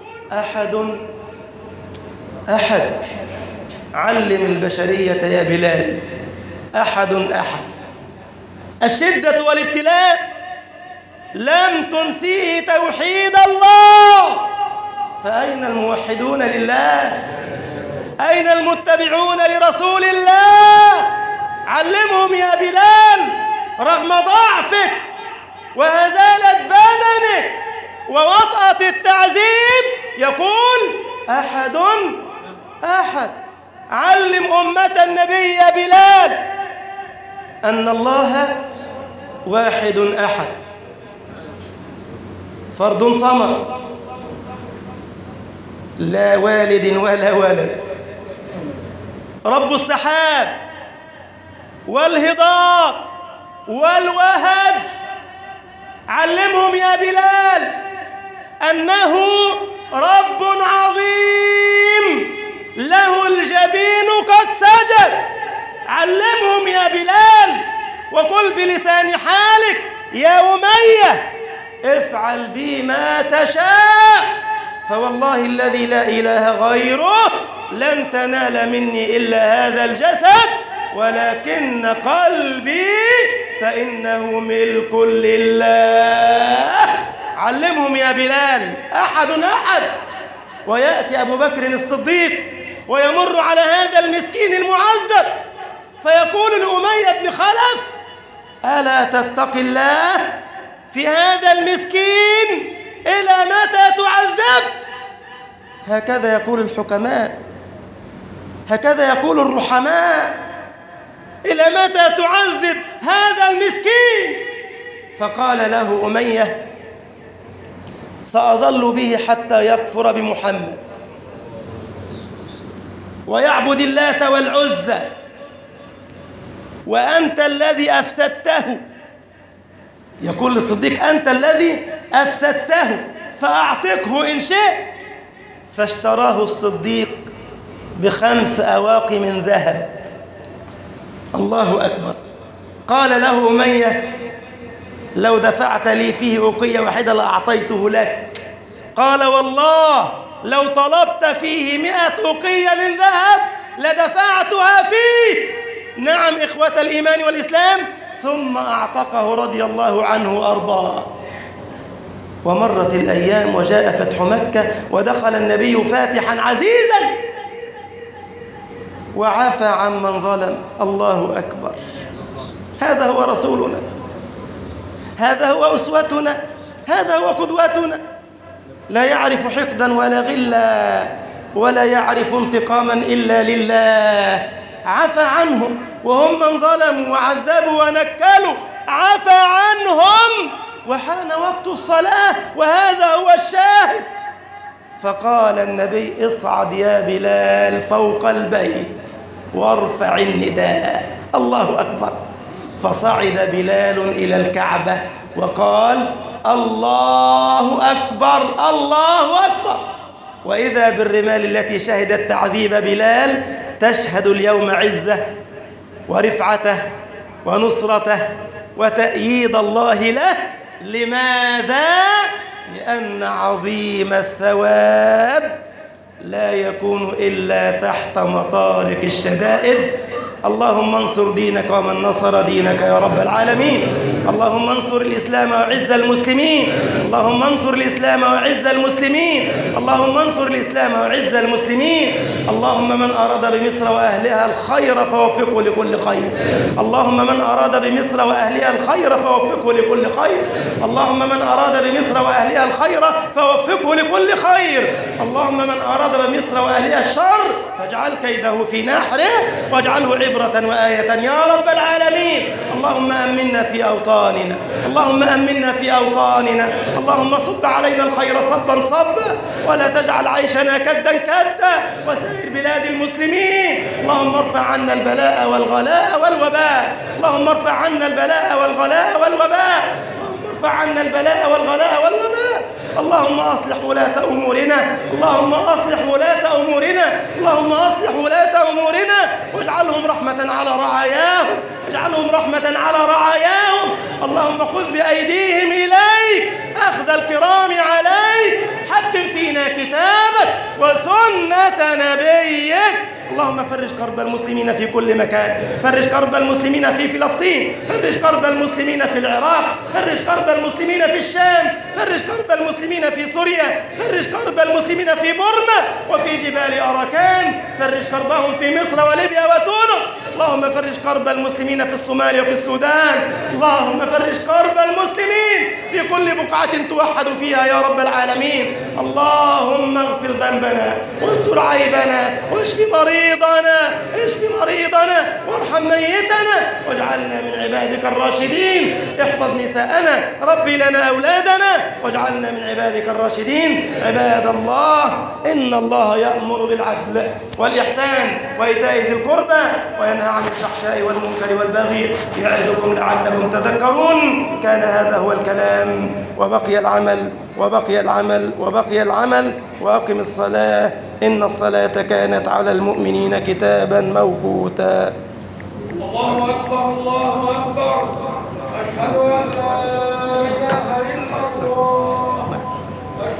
أحد. علم البشرية يا بلال، أحد. الشدة والابتلاء لم تنسيه توحيد الله، فأين الموحدون لله؟ أين المتبعون لرسول الله؟ علمهم يا بلال رغم ضعفك وهزالة بدنك ووطأة التعذيب، يقول أحد. علم أمة النبي يا بلال أن الله واحد أحد، فرد صمد، لا والد ولا ولد، رب السحاب والهضاب والوهج. علمهم يا بلال أنه رب عظيم له الجبين قد سجد. علمهم يا بلال وقل بلسان حالك يا أمية افعل بي ما تشاء، فوالله الذي لا إله غيره لن تنال مني إلا هذا الجسد، ولكن قلبي فإنه ملك لله. علمهم يا بلال أحد. ويأتي أبو بكر الصديق ويمر على هذا المسكين المعذب فيقول لأمية بن خلف ألا تتقي الله في هذا المسكين؟ إلى متى تعذب؟ هكذا يقول الحكماء، هكذا يقول الرحماء، إلى متى تعذب هذا المسكين؟ فقال له أمية سأظل به حتى يكفر بمحمد ويعبد اللات والعزى، وأنت الذي أفسدته. يقول للصديق أنت الذي أفسدته فأعتقه إن شئت. فاشتراه الصديق ب5 أواق من ذهب. الله أكبر. قال له أمية لو دفعت لي فيه أوقية واحدة لأعطيته لك. قال والله لو طلبت فيه 100 أوقية من ذهب لدفعتها فيه. نعم إخوة الإيمان والإسلام. ثم أعتقه رضي الله عنه وأرضاه. ومرت الأيام وجاء فتح مكة ودخل النبي فاتحا عزيزا. وعفى عمن ظلم. الله أكبر. هذا هو رسولنا، هذا هو أسوتنا، هذا هو قدوتنا. لا يعرف حقدا ولا غلا ولا يعرف انتقاما إلا لله. عفى عنهم وهم من ظلموا وعذبوا ونكلوا، عفى عنهم وحان وقت الصلاة، وهذا هو الشاهد. فقال النبي: اصعد يا بلال فوق البيت وارفع النداء. الله أكبر. فصعد بلال إلى الكعبة وقال: الله أكبر، الله أكبر. وإذا بالرمال التي شهدت تعذيب بلال تشهد اليوم عزة ورفعته ونصرته وتأييد الله له. لماذا؟ لأن عظيم الثواب لا يكون إلا تحت مطارق الشدائد. اللهم انصر دينك ومن نصر دينك يا رب العالمين. اللهم انصر الإسلام وعز المسلمين. اللهم انصر الإسلام وعز المسلمين. اللهم انصر الإسلام وعز المسلمين. اللهم من أراد بمصر وأهلها الخير فوفقه لكل خير. اللهم من أراد بمصر وأهلها الخير فوفقه لكل خير. اللهم من أراد بمصر وأهلها الخير فوفقه لكل خير. اللهم من أراد بمصر وأهلها الشر فاجعل كيده في نحره واجعله عبرة وآية يا رب العالمين. اللهم أمنا في أوطاننا، اللهم أمنا في أوطاننا. اللهم صب علينا الخير صبا صبا ولا تجعل عيشنا كدا كدا وسائر بلاد المسلمين. اللهم ارفع عنا البلاء والغلاء والوباء. اللهم ارفع عنا البلاء والغلاء والوباء. اللهم ارفع عنا البلاء والغلاء والوباء. اللهم أصلح ولاة أمورنا، اللهم أصلح ولاة أمورنا، اللهم أصلح ولاة أمورنا واجعلهم رحمة على رعاياهم، اجعلهم رحمة على رعاياهم. اللهم خذ بأيديهم إليك أخذ الكرام عليك. حكم فينا كتابك وسنة نبيك. اللهم فرج كرب المسلمين في كل مكان، فرج كرب المسلمين في فلسطين، فرج كرب المسلمين في العراق، فرج كرب المسلمين في الشام، فرج كرب المسلمين في سوريا، فرج كرب المسلمين في بورما وفي جبال أراكان، فرج كربهم في مصر وليبيا وتونس. اللهم فرج كرب المسلمين في الصومال وفي السودان. اللهم فرج كرب المسلمين في كل بقعة توحد فيها يا رب العالمين. اللهم اغفر ذنبنا واستر عيبنا واشف مريضنا، اشف مريضنا وارحم ميتنا واجعلنا من عبادك الراشدين. احفظ نساءنا، ربي لنا أولادنا واجعلنا من عبادك الراشدين. عباد الله، إن الله يأمر بالعدل والإحسان وإيتاء ذي القربى وينهى عن الفحشاء والمنكر والبغي يعظكم لعلكم تذكرون. كان هذا هو الكلام وبقي العمل وبقي العمل وبقي العمل. وأقم الصلاة إن الصلاة كانت على المؤمنين كتابا موقوتا. الله أكبر، الله أكبر. أشهد أن لا